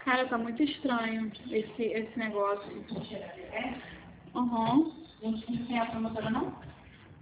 Cara, tá muito estranho esse negócio. Uhum. Não tem a promotora, não?